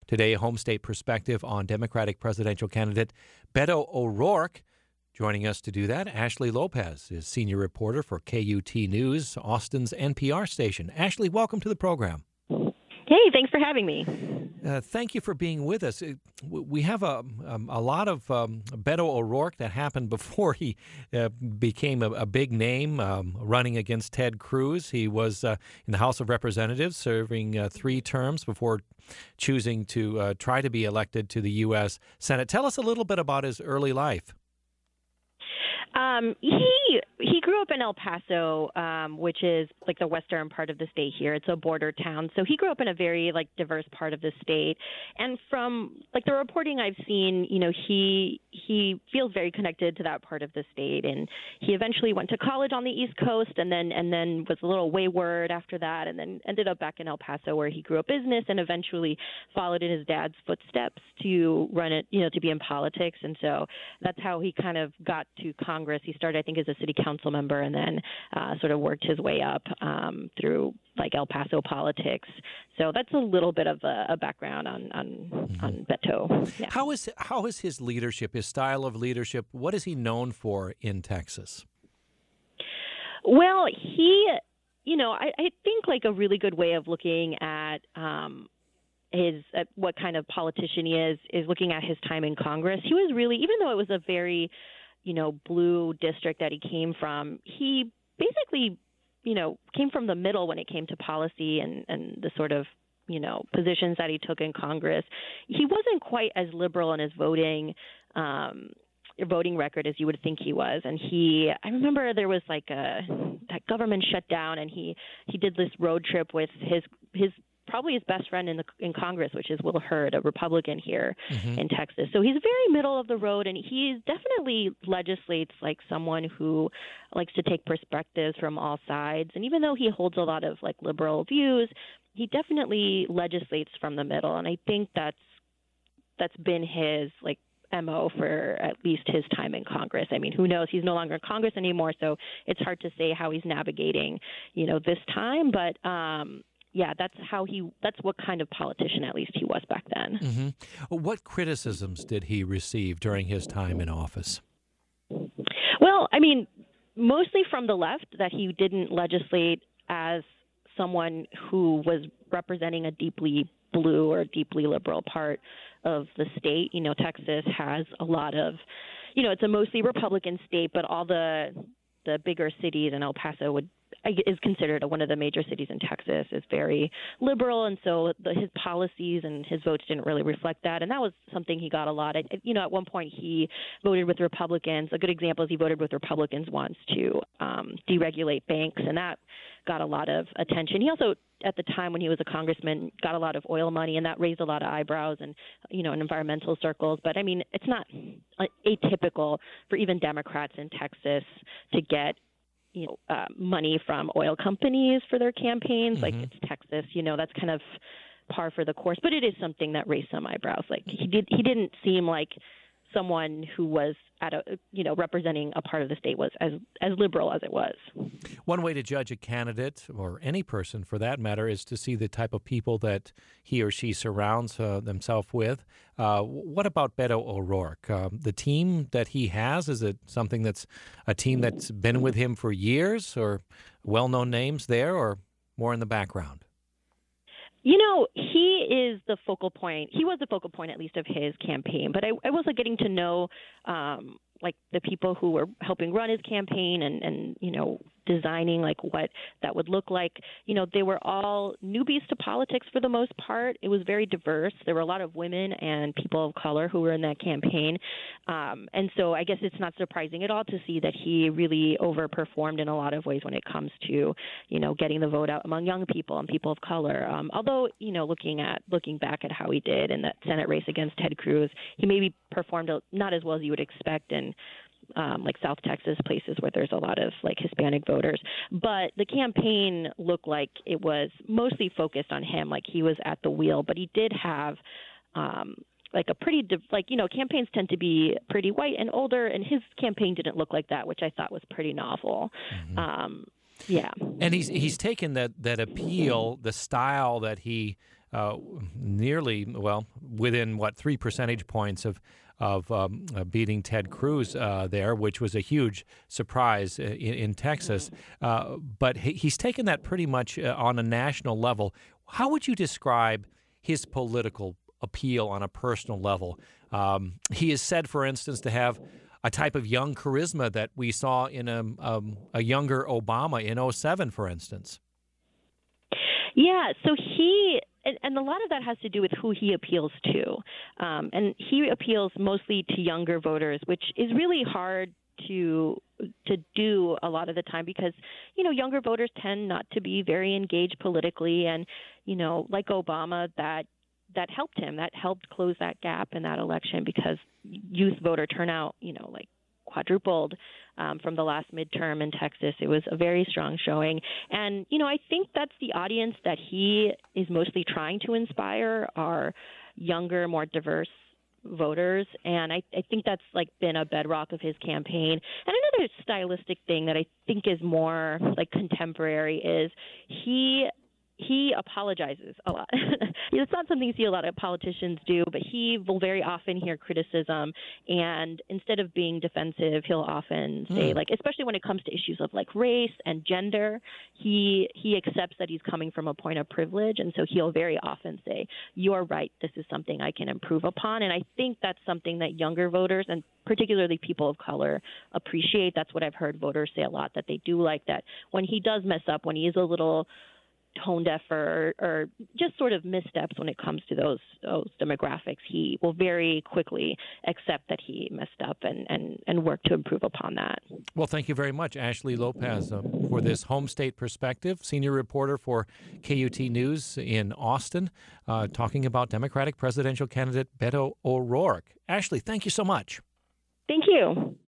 Today, Home State Perspective on Democratic presidential candidate Beto O'Rourke. Joining us to do that, Ashley Lopez is senior reporter for KUT News, Austin's NPR station. Ashley, welcome to the program. Hey, thanks for having me. Thank you for being with us. We have a lot of Beto O'Rourke that happened before he became a big name, running against Ted Cruz. He was in the House of Representatives, serving 3 terms before choosing to try to be elected to the U.S. Senate. Tell us a little bit about his early life. He grew up in El Paso, which is like the western part of the state here. It's a border town. So he grew up in a very diverse part of the state. And from the reporting I've seen, he feels very connected to that part of the state. And he eventually went to college on the East Coast and then was a little wayward after that, and then ended up back in El Paso where he grew up business and eventually followed in his dad's footsteps to run it, to be in politics. And so that's how he kind of got to Congress. He started, I think, as a city council member and then sort of worked his way up through El Paso politics. So that's a little bit of a background on Beto. Yeah. How is his leadership, his style of leadership? What is he known for in Texas? Well, he, I think a really good way of looking at what kind of politician he is looking at his time in Congress. He was really, even though it was a very blue district that he came from, he basically, came from the middle when it came to policy and the sort of, positions that he took in Congress. He wasn't quite as liberal in his voting record as you would think he was. And I remember there was that government shut down and he did this road trip with his probably his best friend in Congress, which is Will Hurd, a Republican here in Texas. So he's very middle of the road, and he definitely legislates like someone who likes to take perspectives from all sides. And even though he holds a lot of liberal views, he definitely legislates from the middle. And I think that's been his MO for at least his time in Congress. I mean, who knows? He's no longer in Congress anymore, so it's hard to say how he's navigating, this time. But yeah, that's what kind of politician at least he was back then. Mm-hmm. What criticisms did he receive during his time in office? Well, I mean, mostly from the left, that he didn't legislate as someone who was representing a deeply blue or deeply liberal part of the state. Texas has a lot of, it's a mostly Republican state, but all the bigger cities, and El Paso is considered one of the major cities in Texas, is very liberal, and so his policies and his votes didn't really reflect that, and that was something he got a lot. At one point he voted with Republicans. A good example is he voted with Republicans once to deregulate banks, and that got a lot of attention. He also, at the time when he was a congressman, got a lot of oil money, and that raised a lot of eyebrows and in environmental circles. But I mean, it's not atypical for even Democrats in Texas to get money from oil companies for their campaigns. It's Texas, that's kind of par for the course. But it is something that raised some eyebrows. He didn't seem like someone who was at representing a part of the state was as liberal as it was. One way to judge a candidate, or any person for that matter, is to see the type of people that he or she surrounds themselves with. What about Beto O'Rourke? The team that he has, is it something that's a team that's been with him for years, or well-known names there, or more in the background? He is the focal point. He was the focal point, at least, of his campaign. But I was getting to know, the people who were helping run his campaign and designing what that would look like. They were all newbies to politics for the most part. It was very diverse. There were a lot of women and people of color who were in that campaign. And so I guess it's not surprising at all to see that he really overperformed in a lot of ways when it comes to, getting the vote out among young people and people of color. Although, looking back at how he did in that Senate race against Ted Cruz, he maybe performed not as well as you would expect in South Texas, places where there's a lot of Hispanic voters. But the campaign looked like it was mostly focused on him, he was at the wheel. But he did have a pretty campaigns tend to be pretty white and older, and his campaign didn't look like that, which I thought was pretty novel. Yeah. And he's taken that appeal, the style that he uh, nearly, well, within, 3 percentage points of beating Ted Cruz there, which was a huge surprise in Texas. But he's taken that pretty much on a national level. How would you describe his political appeal on a personal level? He is said, for instance, to have a type of young charisma that we saw in a younger Obama in '07, for instance. Yeah, so and a lot of that has to do with who he appeals to. And he appeals mostly to younger voters, which is really hard to do a lot of the time because, younger voters tend not to be very engaged politically. And, like Obama, that helped him. That helped close that gap in that election because youth voter turnout, like quadrupled from the last midterm in Texas. It was a very strong showing. And, I think that's the audience that he is mostly trying to inspire are younger, more diverse voters. And I think that's been a bedrock of his campaign. And another stylistic thing that I think is more contemporary is he apologizes a lot. It's not something you see a lot of politicians do, but he will very often hear criticism, and instead of being defensive, he'll often say, especially when it comes to issues of race and gender, he accepts that he's coming from a point of privilege, and so he'll very often say, "You're right, this is something I can improve upon." And I think that's something that younger voters, and particularly people of color, appreciate. That's what I've heard voters say a lot, that they do like that when he does mess up, when he is a little tone deaf or just sort of missteps when it comes to those demographics, he will very quickly accept that he messed up and work to improve upon that. Well, thank you very much, Ashley Lopez, for this home state perspective, senior reporter for KUT News in Austin, talking about Democratic presidential candidate Beto O'Rourke. Ashley, thank you so much. Thank you.